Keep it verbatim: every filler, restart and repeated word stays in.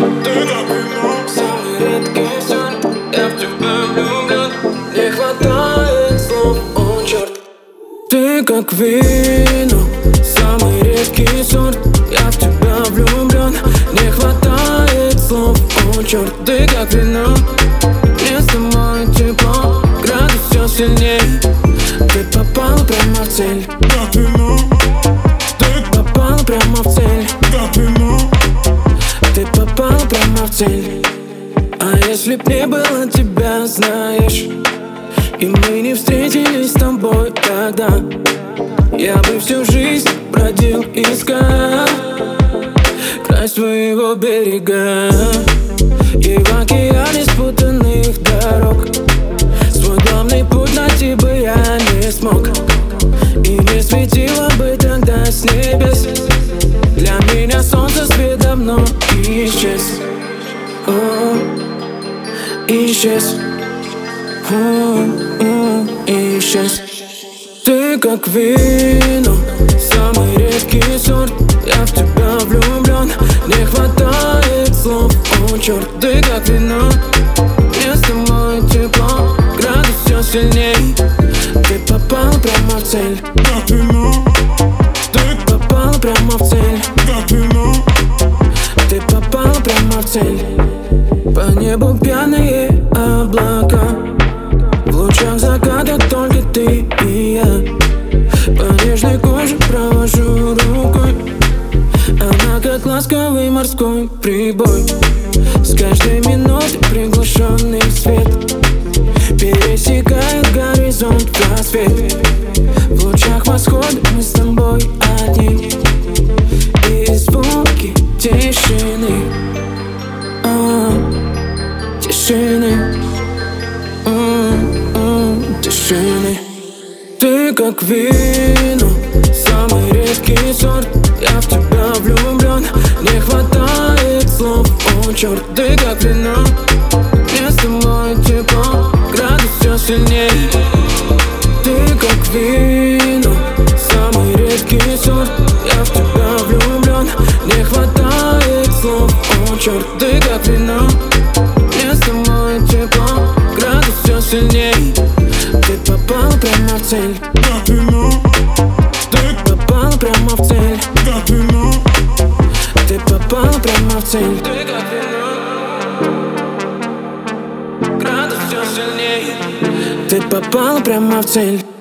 Ты как вино, самый редкий сорт. Я в тебя влюблен, не хватает слов, о черт. Ты как вино, самый редкий сорт. Я в тебя влюблен, не хватает слов, о черт. Ты как вино, мне с тобой тепло, градус все сильней. Ты попал прямо в цель, как вино. ты попал прямо в цель, как вино. ты попал прямо в цель. А если б не было тебя, знаешь, и мы не встретились с тобой тогда, я бы всю жизнь бродил, искал край своего берега. И в океане спутанных дорог свой главный путь найти бы я не смог. И не светило бы тогда с небес. Для меня солнце свет давно исчез. О, исчез. О, о, исчез. Ты как вино, самый редкий сорт. Я в тебя влюблен, не хватает слов, о черт. Ты как вино, мне с тобой тепло, градус все сильней. Ты попал прямо в цель, как вино. ты попал прямо в цель, как вино. ты попал прямо в цель. По небу пьяные облака, в лучах заката только ты и я. По нежной коже провожу рукой, она как ласковый морской прибой. С каждой минуты приглушенный свет пересекает горизонт в рассвет. В лучах восхода мы с тобой одни, и звуки тишины, а, тишины, а, а, тишины. Ты как вино, самый редкий сорт. Я в тебя влюблен, не хватает слов, о черт. Ты как вино, мне с тобой тепло, градус все сильней. Ты как вино, самый редкий сорт. Я в тебя влюблен, не хватает слов, о черт. Ты как вино, мне с тобой тепло, градус все сильней. Ты попал прямо в цель, как вино. ты попал прямо в цель, как вино. ты попал прямо в цель. Ты как вино, градус все сильней. Ты попал прямо в цель.